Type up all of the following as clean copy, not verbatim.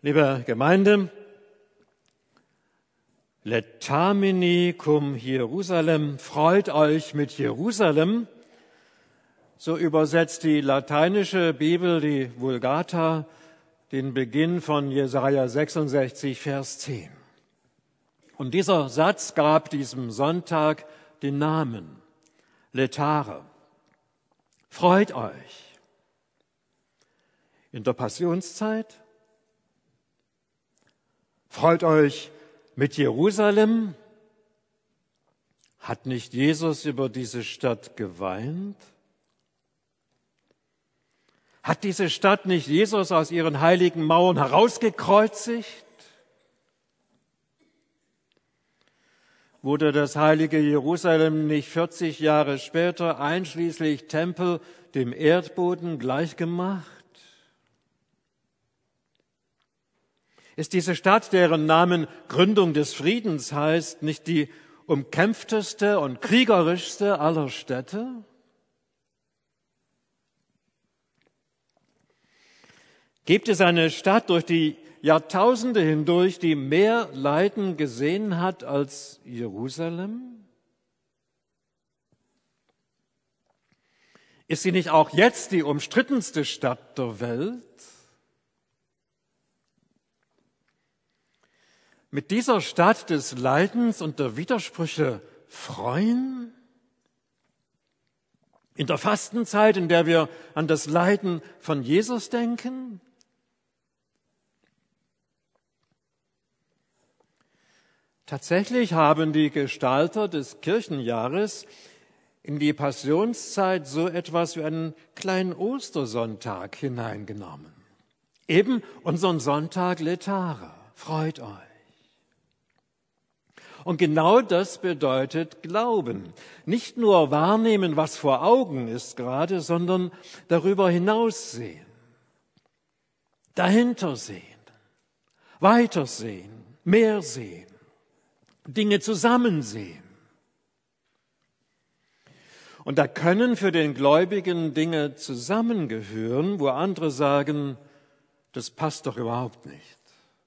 Liebe Gemeinde, Letamini cum Jerusalem, freut euch mit Jerusalem, so übersetzt die lateinische Bibel, die Vulgata, den Beginn von Jesaja 66, Vers 10. Und dieser Satz gab diesem Sonntag den Namen Letare. Freut euch. In der Passionszeit? Freut euch mit Jerusalem? Hat nicht Jesus über diese Stadt geweint? Hat diese Stadt nicht Jesus aus ihren heiligen Mauern herausgekreuzigt? Wurde das heilige Jerusalem nicht 40 Jahre später einschließlich Tempel dem Erdboden gleichgemacht? Ist diese Stadt, deren Namen Gründung des Friedens heißt, nicht die umkämpfteste und kriegerischste aller Städte? Gibt es eine Stadt durch die Jahrtausende hindurch, die mehr Leiden gesehen hat als Jerusalem? Ist sie nicht auch jetzt die umstrittenste Stadt der Welt? Mit dieser Stadt des Leidens und der Widersprüche freuen? In der Fastenzeit, in der wir an das Leiden von Jesus denken? Tatsächlich haben die Gestalter des Kirchenjahres in die Passionszeit so etwas wie einen kleinen Ostersonntag hineingenommen. Eben unseren Sonntag Letare. Freut euch. Und genau das bedeutet Glauben. Nicht nur wahrnehmen, was vor Augen ist gerade, sondern darüber hinaus sehen. Dahinter sehen. Weiter sehen. Mehr sehen. Dinge zusammen sehen. Und da können für den Gläubigen Dinge zusammengehören, wo andere sagen, das passt doch überhaupt nicht.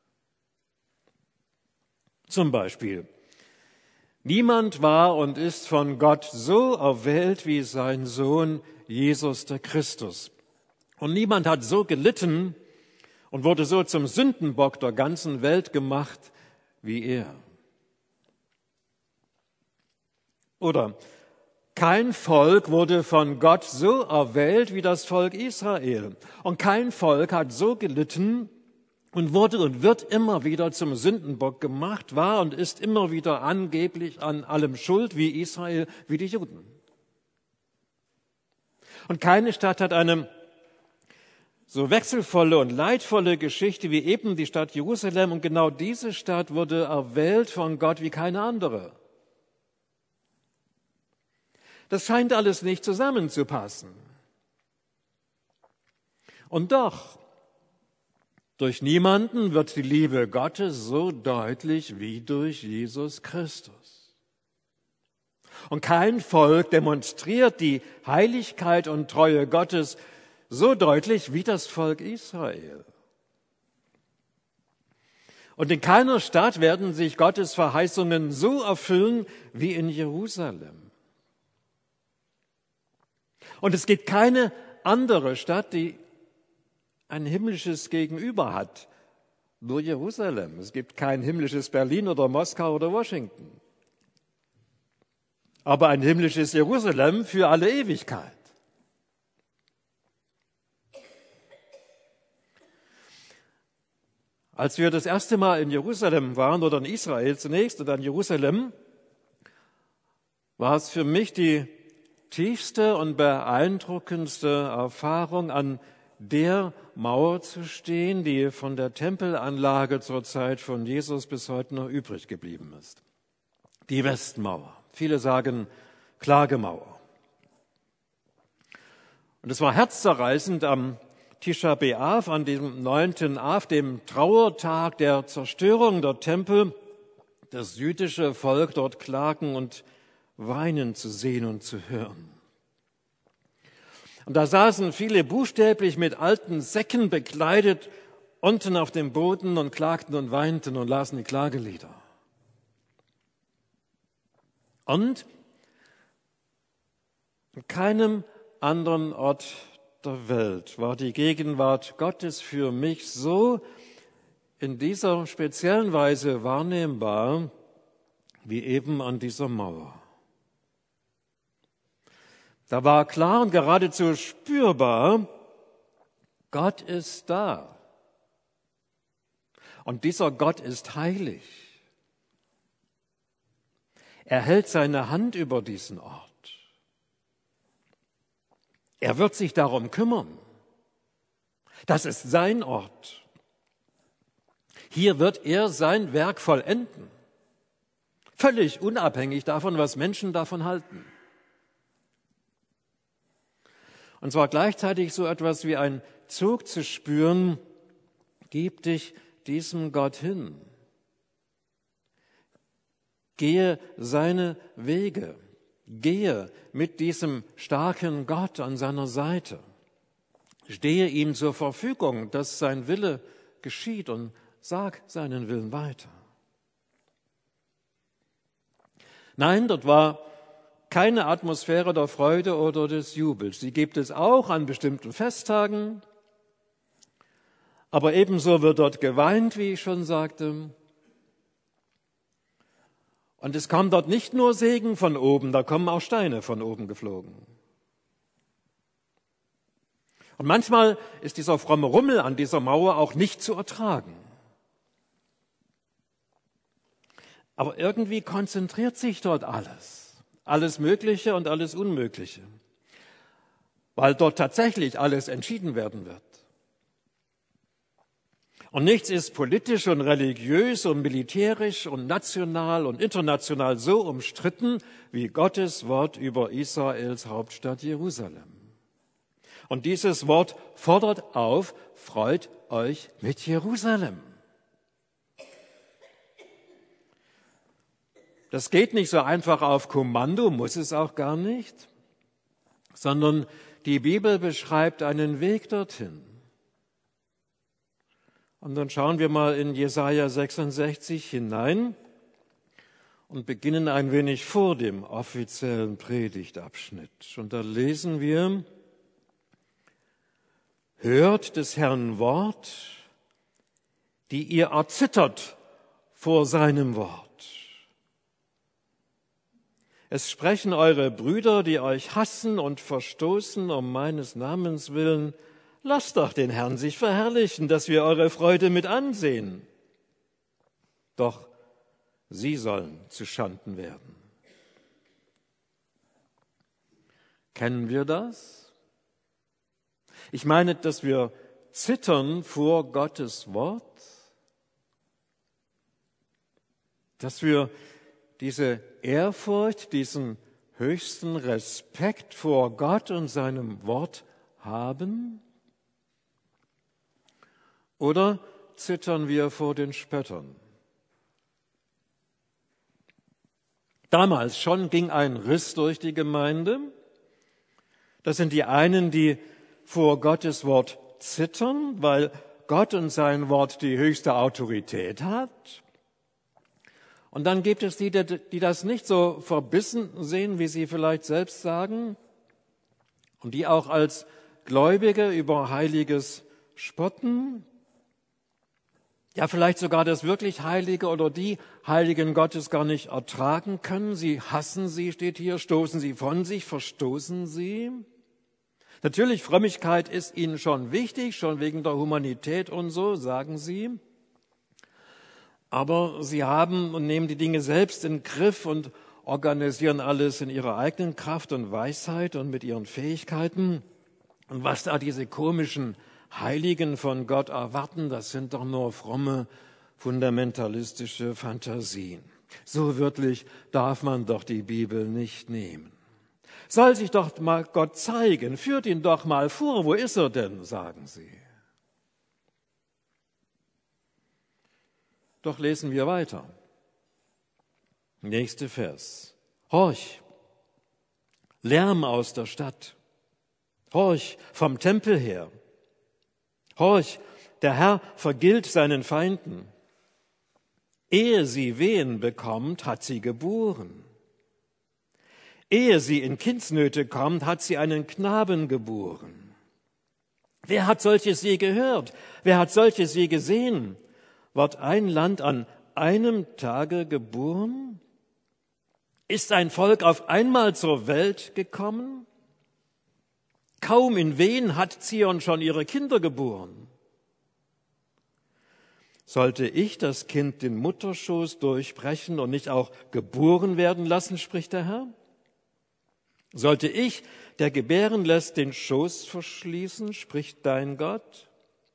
Zum Beispiel, niemand war und ist von Gott so erwählt wie sein Sohn Jesus der Christus. Und niemand hat so gelitten und wurde so zum Sündenbock der ganzen Welt gemacht wie er. Oder kein Volk wurde von Gott so erwählt wie das Volk Israel. Und kein Volk hat so gelitten und wurde und wird immer wieder zum Sündenbock gemacht, war und ist immer wieder angeblich an allem schuld wie Israel, wie die Juden. Und keine Stadt hat eine so wechselvolle und leidvolle Geschichte wie eben die Stadt Jerusalem. Und genau diese Stadt wurde erwählt von Gott wie keine andere. Das scheint alles nicht zusammenzupassen. Und doch, durch niemanden wird die Liebe Gottes so deutlich wie durch Jesus Christus. Und kein Volk demonstriert die Heiligkeit und Treue Gottes so deutlich wie das Volk Israel. Und in keiner Stadt werden sich Gottes Verheißungen so erfüllen wie in Jerusalem. Und es gibt keine andere Stadt, die ein himmlisches Gegenüber hat. Nur Jerusalem. Es gibt kein himmlisches Berlin oder Moskau oder Washington. Aber ein himmlisches Jerusalem für alle Ewigkeit. Als wir das erste Mal in Jerusalem waren, oder in Israel zunächst und dann Jerusalem, war es für mich die tiefste und beeindruckendste Erfahrung, an der Mauer zu stehen, die von der Tempelanlage zur Zeit von Jesus bis heute noch übrig geblieben ist. Die Westmauer. Viele sagen Klagemauer. Und es war herzzerreißend am Tisha B'Av, an dem 9. Av, dem Trauertag der Zerstörung der Tempel, das jüdische Volk dort klagen und weinen zu sehen und zu hören. Und da saßen viele buchstäblich mit alten Säcken bekleidet unten auf dem Boden und klagten und weinten und lasen die Klagelieder. Und an keinem anderen Ort der Welt war die Gegenwart Gottes für mich so in dieser speziellen Weise wahrnehmbar wie eben an dieser Mauer. Da war klar und geradezu spürbar, Gott ist da. Und dieser Gott ist heilig. Er hält seine Hand über diesen Ort. Er wird sich darum kümmern. Das ist sein Ort. Hier wird er sein Werk vollenden. Völlig unabhängig davon, was Menschen davon halten. Und zwar gleichzeitig so etwas wie ein Zug zu spüren, gib dich diesem Gott hin. Gehe seine Wege. Gehe mit diesem starken Gott an seiner Seite. Stehe ihm zur Verfügung, dass sein Wille geschieht und sag seinen Willen weiter. Nein, dort war keine Atmosphäre der Freude oder des Jubels. Die gibt es auch an bestimmten Festtagen. Aber ebenso wird dort geweint, wie ich schon sagte. Und es kam dort nicht nur Segen von oben, da kommen auch Steine von oben geflogen. Und manchmal ist dieser fromme Rummel an dieser Mauer auch nicht zu ertragen. Aber irgendwie konzentriert sich dort alles Mögliche und alles Unmögliche, weil dort tatsächlich alles entschieden werden wird. Und nichts ist politisch und religiös und militärisch und national und international so umstritten wie Gottes Wort über Israels Hauptstadt Jerusalem. Und dieses Wort fordert auf, freut euch mit Jerusalem. Das geht nicht so einfach auf Kommando, muss es auch gar nicht, sondern die Bibel beschreibt einen Weg dorthin. Und dann schauen wir mal in Jesaja 66 hinein und beginnen ein wenig vor dem offiziellen Predigtabschnitt. Und da lesen wir, hört des Herrn Wort, die ihr erzittert vor seinem Wort. Es sprechen eure Brüder, die euch hassen und verstoßen um meines Namens willen. Lasst doch den Herrn sich verherrlichen, dass wir eure Freude mit ansehen. Doch sie sollen zu Schanden werden. Kennen wir das? Ich meine, dass wir zittern vor Gottes Wort, dass wir diese Ehrfurcht, diesen höchsten Respekt vor Gott und seinem Wort haben? Oder zittern wir vor den Spöttern? Damals schon ging ein Riss durch die Gemeinde. Das sind die einen, die vor Gottes Wort zittern, weil Gott und sein Wort die höchste Autorität hat. Und dann gibt es die, die das nicht so verbissen sehen, wie sie vielleicht selbst sagen, und die auch als Gläubige über Heiliges spotten. Ja, vielleicht sogar das wirklich Heilige oder die Heiligen Gottes gar nicht ertragen können. Sie hassen sie, steht hier, stoßen sie von sich, verstoßen sie. Natürlich, Frömmigkeit ist ihnen schon wichtig, schon wegen der Humanität und so, sagen sie. Aber sie haben und nehmen die Dinge selbst in den Griff und organisieren alles in ihrer eigenen Kraft und Weisheit und mit ihren Fähigkeiten. Und was da diese komischen Heiligen von Gott erwarten, das sind doch nur fromme, fundamentalistische Fantasien. So wörtlich darf man doch die Bibel nicht nehmen. Soll sich doch mal Gott zeigen, führt ihn doch mal vor, wo ist er denn, sagen sie. Doch lesen wir weiter. Nächster Vers. Horch, Lärm aus der Stadt. Horch, vom Tempel her. Horch, der Herr vergilt seinen Feinden. Ehe sie Wehen bekommt, hat sie geboren. Ehe sie in Kindsnöte kommt, hat sie einen Knaben geboren. Wer hat solches je gehört? Wer hat solches je gesehen? Wird ein Land an einem Tage geboren? Ist ein Volk auf einmal zur Welt gekommen? Kaum in Wehen hat Zion schon ihre Kinder geboren. Sollte ich das Kind den Mutterschoß durchbrechen und nicht auch geboren werden lassen, spricht der Herr? Sollte ich, der gebären lässt, den Schoß verschließen, spricht dein Gott?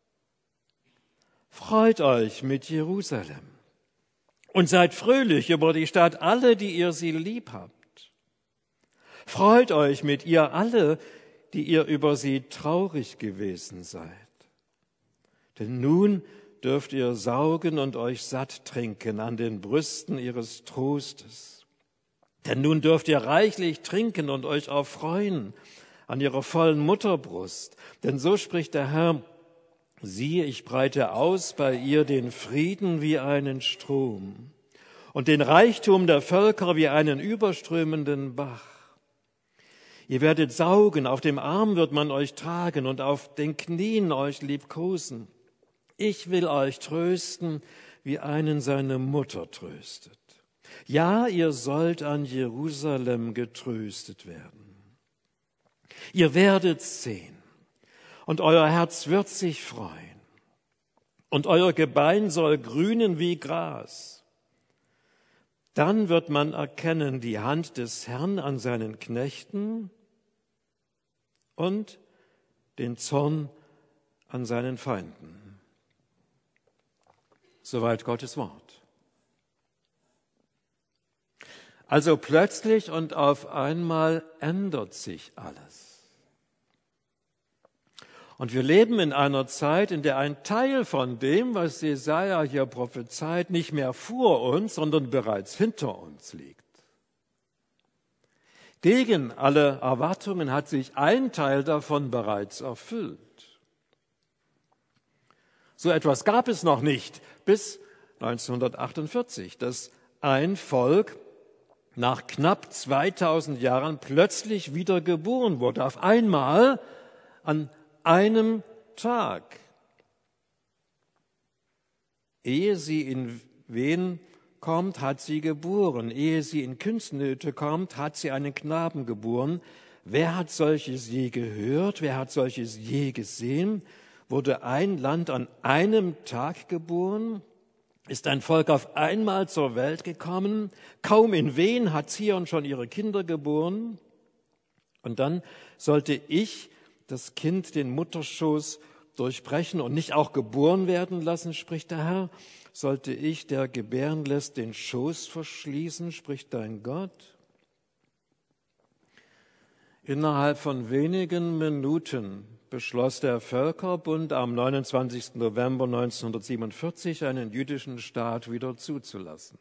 Freut euch mit Jerusalem und seid fröhlich über die Stadt, alle, die ihr sie lieb habt. Freut euch mit ihr alle, die ihr über sie traurig gewesen seid. Denn nun dürft ihr saugen und euch satt trinken an den Brüsten ihres Trostes. Denn nun dürft ihr reichlich trinken und euch erfreuen an ihrer vollen Mutterbrust. Denn so spricht der Herr, siehe, ich breite aus bei ihr den Frieden wie einen Strom und den Reichtum der Völker wie einen überströmenden Bach. Ihr werdet saugen, auf dem Arm wird man euch tragen und auf den Knien euch liebkosen. Ich will euch trösten, wie einen seine Mutter tröstet. Ja, ihr sollt an Jerusalem getröstet werden. Ihr werdet sehen, und euer Herz wird sich freuen, und euer Gebein soll grünen wie Gras. Dann wird man erkennen die Hand des Herrn an seinen Knechten und den Zorn an seinen Feinden. Soweit Gottes Wort. Also plötzlich und auf einmal ändert sich alles. Und wir leben in einer Zeit, in der ein Teil von dem, was Jesaja hier prophezeit, nicht mehr vor uns, sondern bereits hinter uns liegt. Gegen alle Erwartungen hat sich ein Teil davon bereits erfüllt. So etwas gab es noch nicht bis 1948, dass ein Volk nach knapp 2000 Jahren plötzlich wieder geboren wurde, auf einmal an einem Tag. Ehe sie in Wehen kommt, hat sie geboren. Ehe sie in Kindsnöte kommt, hat sie einen Knaben geboren. Wer hat solches je gehört? Wer hat solches je gesehen? Wurde ein Land an einem Tag geboren? Ist ein Volk auf einmal zur Welt gekommen? Kaum in Wehen hat Zion schon ihre Kinder geboren? Und dann sollte ich das Kind den Mutterschoß durchbrechen und nicht auch geboren werden lassen, spricht der Herr. Sollte ich, der gebären lässt, den Schoß verschließen, spricht dein Gott. Innerhalb von wenigen Minuten beschloss der Völkerbund am 29. November 1947 einen jüdischen Staat wieder zuzulassen.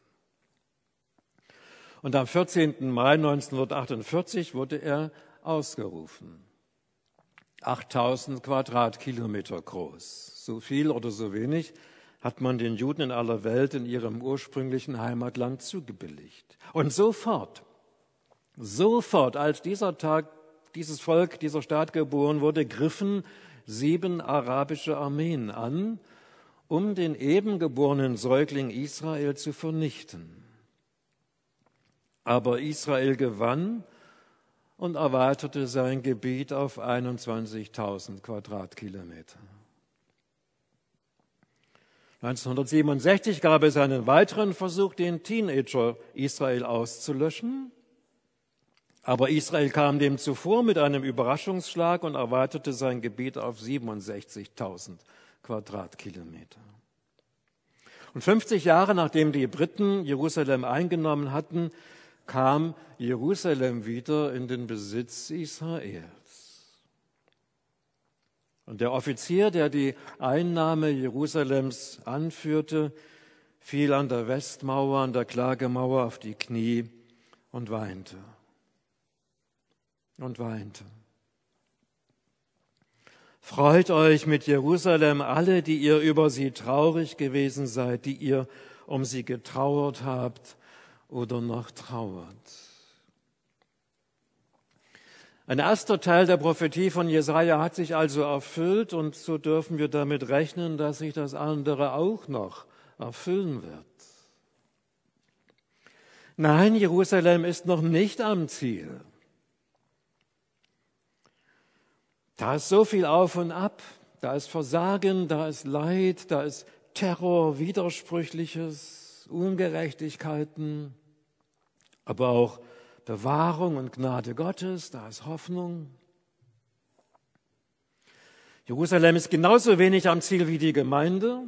Und am 14. Mai 1948 wurde er ausgerufen. 8000 Quadratkilometer groß. So viel oder so wenig hat man den Juden in aller Welt in ihrem ursprünglichen Heimatland zugebilligt. Und sofort, als dieses Volk, dieser Staat geboren wurde, griffen 7 arabische Armeen an, um den eben geborenen Säugling Israel zu vernichten. Aber Israel gewann und erweiterte sein Gebiet auf 21.000 Quadratkilometer. 1967 gab es einen weiteren Versuch, den Teenager Israel auszulöschen. Aber Israel kam dem zuvor mit einem Überraschungsschlag und erweiterte sein Gebiet auf 67.000 Quadratkilometer. Und 50 Jahre nachdem die Briten Jerusalem eingenommen hatten, kam Jerusalem wieder in den Besitz Israels. Und der Offizier, der die Einnahme Jerusalems anführte, fiel an der Westmauer, an der Klagemauer auf die Knie und weinte. Und weinte. Freut euch mit Jerusalem alle, die ihr über sie traurig gewesen seid, die ihr um sie getrauert habt oder noch trauert. Ein erster Teil der Prophetie von Jesaja hat sich also erfüllt und so dürfen wir damit rechnen, dass sich das andere auch noch erfüllen wird. Nein, Jerusalem ist noch nicht am Ziel. Da ist so viel auf und ab, da ist Versagen, da ist Leid, da ist Terror, Widersprüchliches, Ungerechtigkeiten, aber auch Bewahrung und Gnade Gottes, da ist Hoffnung. Jerusalem ist genauso wenig am Ziel wie die Gemeinde.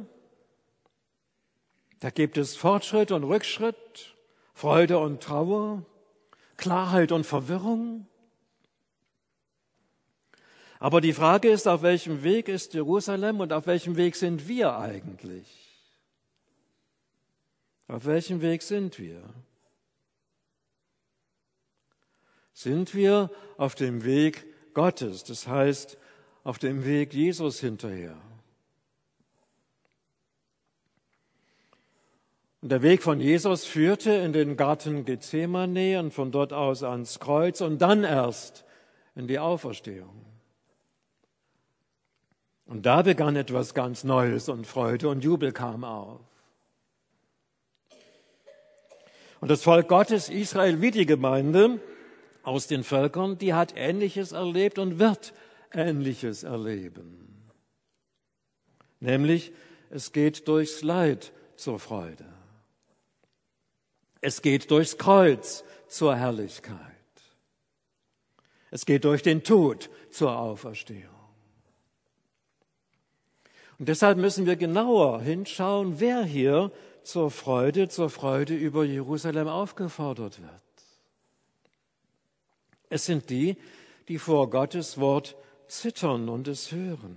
Da gibt es Fortschritt und Rückschritt, Freude und Trauer, Klarheit und Verwirrung. Aber die Frage ist, auf welchem Weg ist Jerusalem und auf welchem Weg sind wir eigentlich? Auf welchem Weg sind wir? Sind wir auf dem Weg Gottes, das heißt auf dem Weg Jesus hinterher? Und der Weg von Jesus führte in den Garten Gethsemane und von dort aus ans Kreuz und dann erst in die Auferstehung. Und da begann etwas ganz Neues und Freude und Jubel kam auf. Und das Volk Gottes, Israel wie die Gemeinde aus den Völkern, die hat Ähnliches erlebt und wird Ähnliches erleben. Nämlich, es geht durchs Leid zur Freude. Es geht durchs Kreuz zur Herrlichkeit. Es geht durch den Tod zur Auferstehung. Und deshalb müssen wir genauer hinschauen, wer hier zur Freude über Jerusalem aufgefordert wird. Es sind die, die vor Gottes Wort zittern und es hören.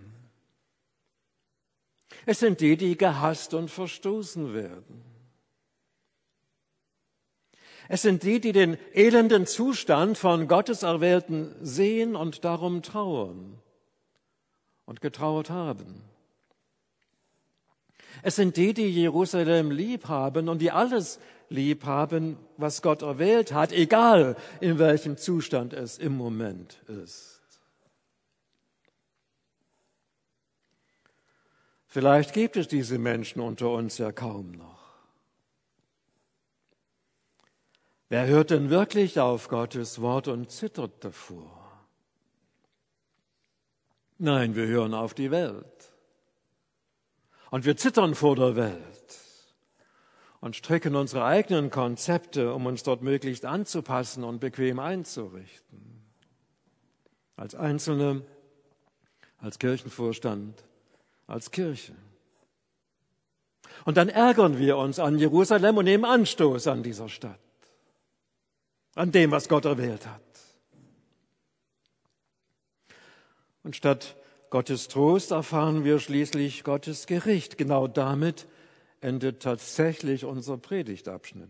Es sind die, die gehasst und verstoßen werden. Es sind die, die den elenden Zustand von Gottes Erwählten sehen und darum trauern und getrauert haben. Es sind die, die Jerusalem lieb haben und die alles lieb haben, was Gott erwählt hat, egal in welchem Zustand es im Moment ist. Vielleicht gibt es diese Menschen unter uns ja kaum noch. Wer hört denn wirklich auf Gottes Wort und zittert davor? Nein, wir hören auf die Welt. Und wir zittern vor der Welt und stricken unsere eigenen Konzepte, um uns dort möglichst anzupassen und bequem einzurichten. Als Einzelne, als Kirchenvorstand, als Kirche. Und dann ärgern wir uns an Jerusalem und nehmen Anstoß an dieser Stadt, an dem, was Gott erwählt hat. Und statt Gottes Trost erfahren wir schließlich Gottes Gericht. Genau damit endet tatsächlich unser Predigtabschnitt.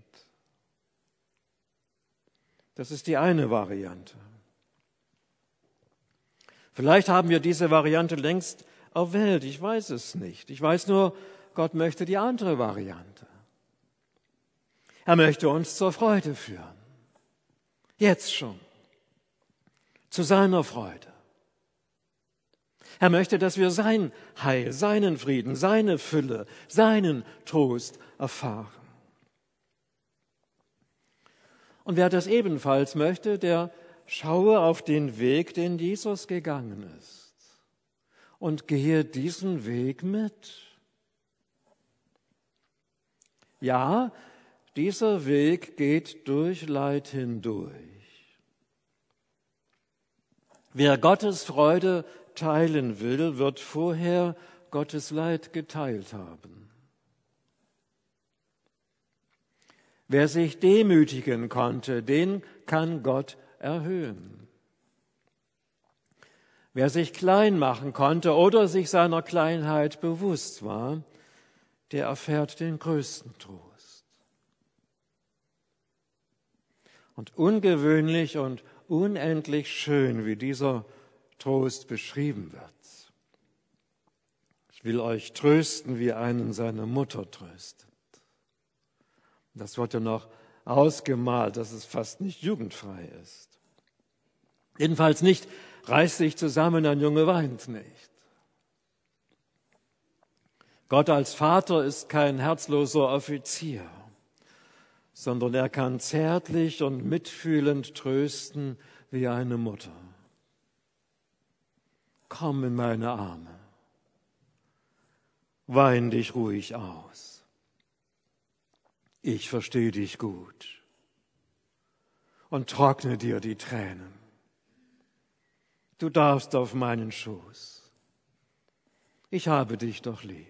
Das ist die eine Variante. Vielleicht haben wir diese Variante längst erwählt, ich weiß es nicht. Ich weiß nur, Gott möchte die andere Variante. Er möchte uns zur Freude führen. Jetzt schon. Zu seiner Freude. Er möchte, dass wir sein Heil, seinen Frieden, seine Fülle, seinen Trost erfahren. Und wer das ebenfalls möchte, der schaue auf den Weg, den Jesus gegangen ist und gehe diesen Weg mit. Ja, dieser Weg geht durch Leid hindurch. Wer Gottes Freude teilen will, wird vorher Gottes Leid geteilt haben. Wer sich demütigen konnte, den kann Gott erhöhen. Wer sich klein machen konnte oder sich seiner Kleinheit bewusst war, der erfährt den größten Trost. Und ungewöhnlich und unendlich schön, wie dieser Trost beschrieben wird. Ich will euch trösten, wie einen seine Mutter tröstet. Das wird ja noch ausgemalt, dass es fast nicht jugendfrei ist. Jedenfalls nicht, reiß dich zusammen, ein Junge weint nicht. Gott als Vater ist kein herzloser Offizier, sondern er kann zärtlich und mitfühlend trösten wie eine Mutter. Komm in meine Arme, wein dich ruhig aus. Ich verstehe dich gut und trockne dir die Tränen. Du darfst auf meinen Schoß. Ich habe dich doch lieb.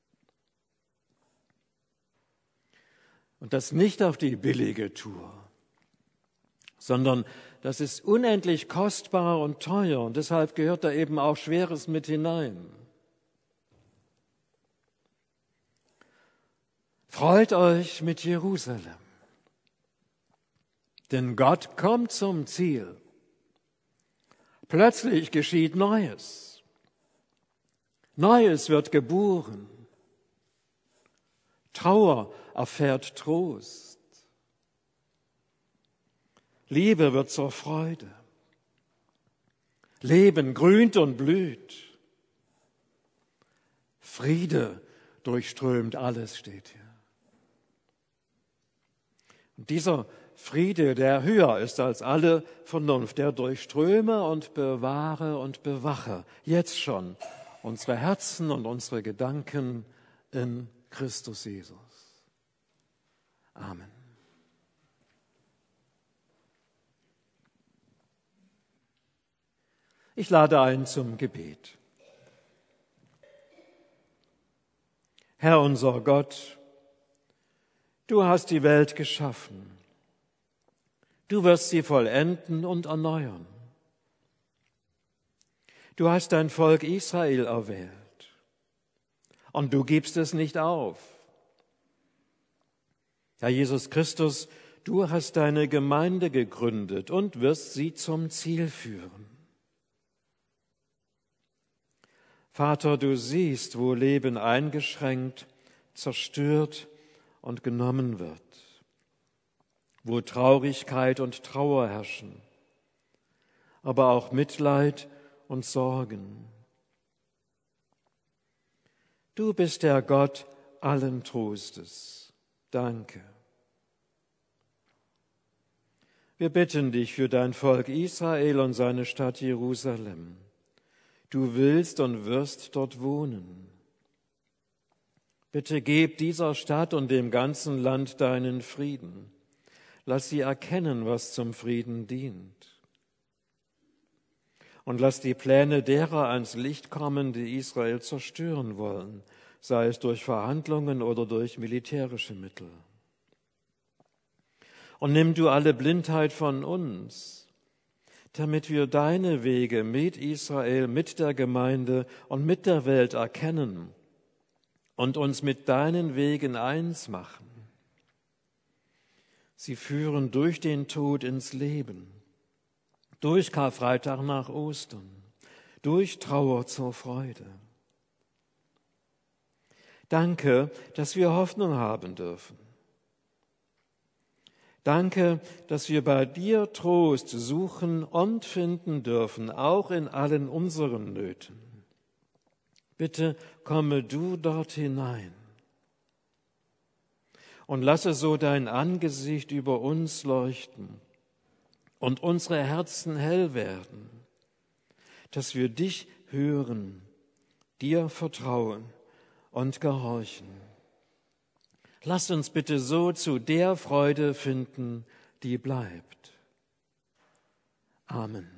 Und das nicht auf die billige Tour, sondern das ist unendlich kostbar und teuer und deshalb gehört da eben auch Schweres mit hinein. Freut euch mit Jerusalem, denn Gott kommt zum Ziel. Plötzlich geschieht Neues. Neues wird geboren. Trauer erfährt Trost. Liebe wird zur Freude. Leben grünt und blüht. Friede durchströmt alles, steht hier. Und dieser Friede, der höher ist als alle Vernunft, der durchströme und bewahre und bewache jetzt schon unsere Herzen und unsere Gedanken in Christus Jesus. Amen. Ich lade ein zum Gebet. Herr unser Gott, du hast die Welt geschaffen. Du wirst sie vollenden und erneuern. Du hast dein Volk Israel erwählt und du gibst es nicht auf. Herr Jesus Christus, du hast deine Gemeinde gegründet und wirst sie zum Ziel führen. Vater, du siehst, wo Leben eingeschränkt, zerstört und genommen wird, wo Traurigkeit und Trauer herrschen, aber auch Mitleid und Sorgen. Du bist der Gott allen Trostes. Danke. Wir bitten dich für dein Volk Israel und seine Stadt Jerusalem. Du willst und wirst dort wohnen. Bitte gib dieser Stadt und dem ganzen Land deinen Frieden. Lass sie erkennen, was zum Frieden dient. Und lass die Pläne derer ans Licht kommen, die Israel zerstören wollen, sei es durch Verhandlungen oder durch militärische Mittel. Und nimm du alle Blindheit von uns, damit wir deine Wege mit Israel, mit der Gemeinde und mit der Welt erkennen und uns mit deinen Wegen eins machen. Sie führen durch den Tod ins Leben, durch Karfreitag nach Ostern, durch Trauer zur Freude. Danke, dass wir Hoffnung haben dürfen. Danke, dass wir bei dir Trost suchen und finden dürfen, auch in allen unseren Nöten. Bitte komme du dort hinein und lasse so dein Angesicht über uns leuchten und unsere Herzen hell werden, dass wir dich hören, dir vertrauen und gehorchen. Lass uns bitte so zu der Freude finden, die bleibt. Amen.